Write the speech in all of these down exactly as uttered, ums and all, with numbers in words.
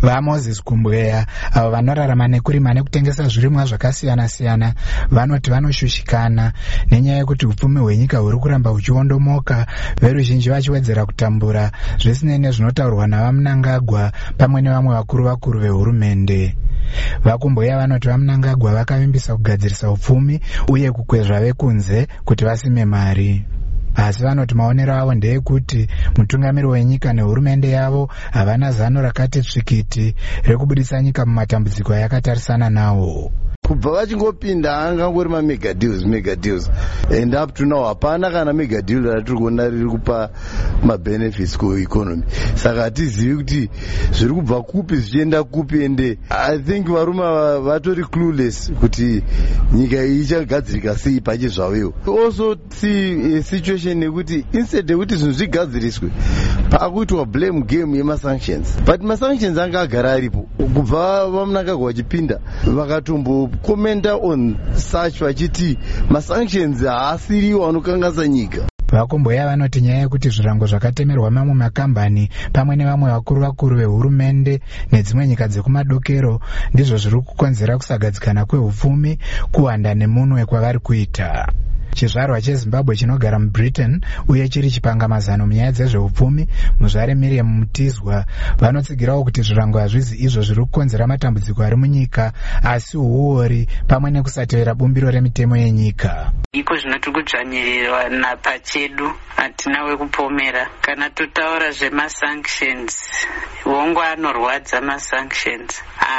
VaMoses Kumbweya avo vanorarama nekurima nekutengesa zvirimwa zvakasiyana-siyana vanoti vanoshushikana nenyaya yekuti upfumi hwenyika huri kuramba huchiondomoka, veruzhinji vachiwedzera kutambura zvisinei nezvinotaurwa navaMnangagwa pamwe nevamwe vakuru vakuru vehurumende. VaKumbweya vanoti vaMnangagwa vakavimbisa kugadzirisa upfumi uye kukwezva vekunze kuti vasime mari. Asi vanoti maonero avo ndeyekuti mutungamiri wenyika nehurumende yavo havana zano rakati tsvikiti rekubudisa nyika mumatambudziko ayakatarisana nawo. Kubva vachingopinda angangori mamega deals mega deals and up to now hapana kana mega deal ratiri kuona riri kupa mabenefits kueconomy. Saka hatizivi kuti zviri kubva kupi zvichienda kupi, ende I think varume vatori clueless kuti nyika iyi ichagadzirika sei pachizvawewo. Also see a situation yekuti instead yekuti zvinhu zvigadziriswe pakuitwa blame game yemasanctions, but masanctions anga agara aripo kubva vaMnangagwa vachipinda vakatombo komenda on such vachiti masanctions haasiriwo anokanganisa nyika. VaKumbweya vanoti nyaya yekuti zvirango zvakatemerwa mamwe makambani pamwe nevamwe vakuru vakuru vehurumende nedzimwe nyika dzekumadokero ndizvo zviri kukonzera kusagadzikana kwehupfumi, kuwanda nemunwe kwavari kuita. Chizvarwa cheZimbabwe chinogara muBritain uye chiri chipangamazano munyaya dzezveupfumi, muzvare Miriam Mutizwa vanotsigirawo kuti zvirango hazvizi izvo zviri kukonzera matambudziko ari munyika asi uori pamwe nekusatevera bumbiro remitemo yenyika. Iko zvinoti kudzvanyirirwa napachedu hatina wekupomera. Kana totaura zvemasanctions, hongu anorwadza masanctions,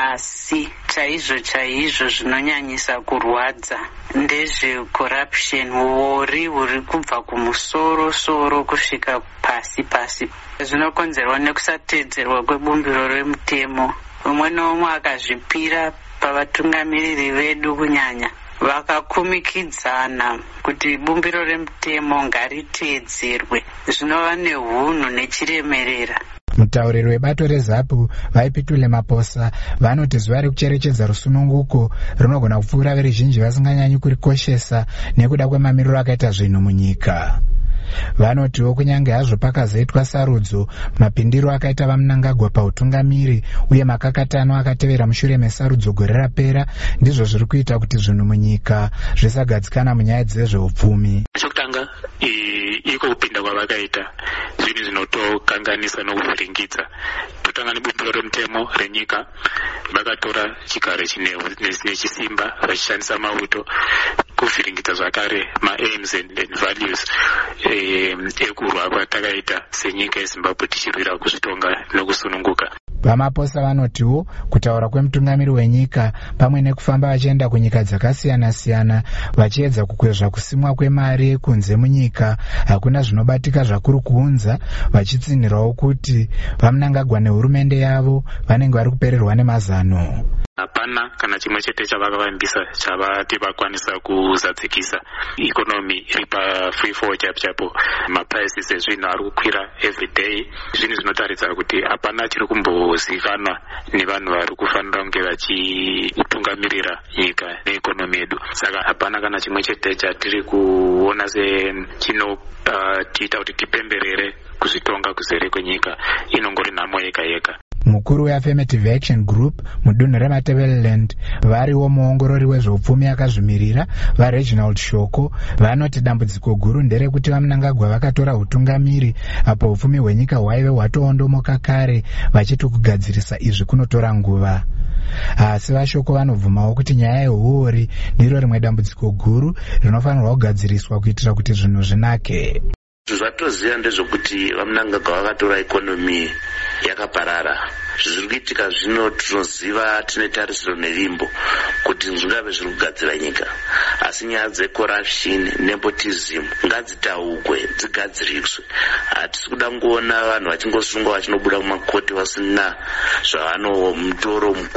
asi chaizvo chaizvo zvinonyanyisa kurwadza ndezvecorruption, uori huri kubva kumusoro soro kusvika pasi pasi. Zvinokonzerwa nekusatedzerwa kwebumbiro remutemo. Umwe nomwe akazvipira pavatungamiriri vedu kunyanya vakakumikidzana kuti bumbiro remutemo ngaritedzerwe, zvinova nehunhu nechiremerera. Mutauriri webato reZAPU vaipitule Maposa vanoti zuva rekucherechedza rusununguko rinogona kupfuura veruzhinji vasinganyanyi kurikoshesa nekuda kwemamiriro akaita zvinhu munyika. Vanotiwo kunyange hazvo pakazoitwa sarudzo, mapindiro akaita vaMnangagwa pautungamiri uye makakatano akatevera mushure mesarudzo gore rapera ndizvo zviri kuita kuti zvinhu munyika zvisagadzikana munyaya dzezveupfumi. Chokutanga iko kupinda kwavakaita zvinhu zvinotokanganisa nokuvhiringidza. Totanga nebumbiro remutemo renyika, vakatora chigare chine chisimba vachishandisa mauto kuvhiringidza zvakare ma-aims and values ekurwa kwatakaita senyika yeZimbabwe tichirwira kuzvitonga nokusununguka. VaMaposa vanotiwo kutaura kwemutungamiri wenyika pamwe nekufamba vachienda kunyika dzakasiyana-siyana vachiedza kukwezva kusimwa kwemari yekunze munyika hakuna zvinobatika zvakuru kuunza, vachitsinhirawo kuti vaMnangagwa nehurumende yavo vanenge vari kupererwa nemazano. Hapana kana chimwe chete chavakavambisa chavati vakwanisa kuzadzikisa. Ikonomi iri pa-free fall chapo chapo, maprices ezvinhu ari kukwira everyday. Zvinhu zvinotaridza kuti hapana chiri kumbozikanwa nevanhu vari kufanira kunge vachitungamirira nyika neikonomi yedu. Saka hapana kana chimwe chete chatiri kuona sechinotiita uh, kuti tipemberere kuzvitonga kuzere kwenyika. Inongori nhamo yega yega. Mukuru weAffirmative Action Group mudunhu reMatabeleland variwo muongorori wezveupfumi akazvimirira vaReginald Shoko vanoti dambudziko guru nderekuti vaMnangagwa vakatora utungamiri apo upfumi hwenyika hwaive hwatoondomoka kare vachiti kugadzirisa izvi kunotora nguva. Asi vaShoko vanobvumawo kuti nyaya yeuori ndiro rimwe dambudziko guru rinofanirwa kugadziriswa kuitira kuti zvinhu zvinake. Zvatoziva ndezvokuti vaMnangagwa vakatora ikonomi yakaparara. Zviri kuitika zvino tinoziva tine tarisiro nerimbo kuti zvingave zviri kugadzira nyika, asi nyaya dzecorruption nepotism ngadzitaukwe dzigadziriswe. Hatisi kuda kuona vanhu vachingosungwa vachinobuda mumakoti vasina zvavano mutoro mukuru.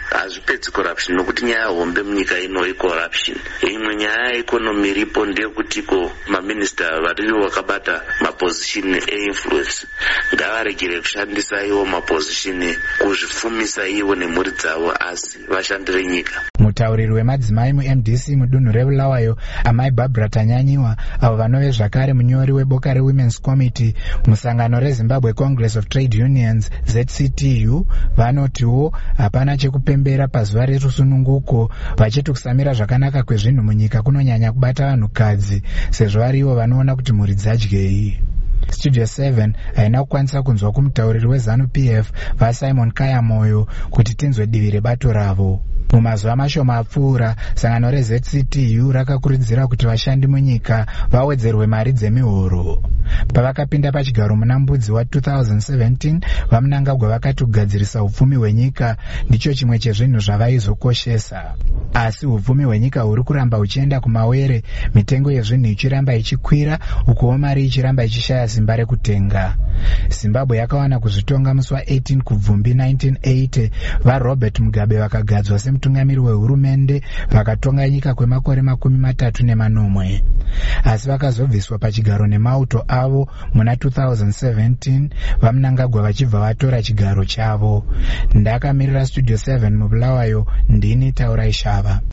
hazvipedzi corruption, nokuti nyaya hombe munyika ino icorruption. Imwe nyaya yeikonomi iripo ndeyekutiko maminista vari vakabata mapozishini einfluence ngavaregere kushandisa iwo mapozishini kuzvifumisa iwo nemhuri dzavo, asi vashandire nyika. Mutauriri wemadzimai mu-M D C mudunhu reBulawayo, amai Barbara Tanyanyiwa, avo vanove zvakare munyori weboka reWomen's Committee musangano reZimbabwe Congress of Trade Unions Z C T U, vanotiwo hapana chekupembera pazuva rerusununguko, vachiti kusamira zvakanaka kwezvinhu munyika kunonyanya kubata vanhukadzi sezvo varivo vanoona kuti mhuri dzadyei. Studio seven haina kukwanisa kunzwa kumutauriri weZanu-P F vaSimon Kayamoyo kuti tinzwe divi rebato ravo. Mumazuva mashoma apfuura, sangano reZ C T U rakakurudzira kuti vashandi munyika vawedzerwe mari dzemihoro. Pavakapinda pachigaro muna mbudzi wa two thousand seventeen, vaMnangagwa vakati kugadzirisa upfumi hwenyika ndicho chimwe chezvinhu zvavaizokoshesa. Asi upfumi hwenyika huri kuramba uchienda kumawere, mitengo yezvinhu ichiramba ichikwira, ukuwo mari ichiramba ichishaya simba rekutenga. Zimbabwe yakawana kuzvitonga musi wa eighteen kubvumbi nineteen eighty, vaRobert Mugabe vakagadzwa semutungamiri wehurumende, vakatonga nyika kwemakore makumi matatu nemanomwe. Asi vakazobviswa pachigaro nemauto avo muna two thousand seventeen, vaMnangagwa vachibva vatora chigaro chavo. Ndakamirira Studio seven muBulawayo, ndini Taurai Shava.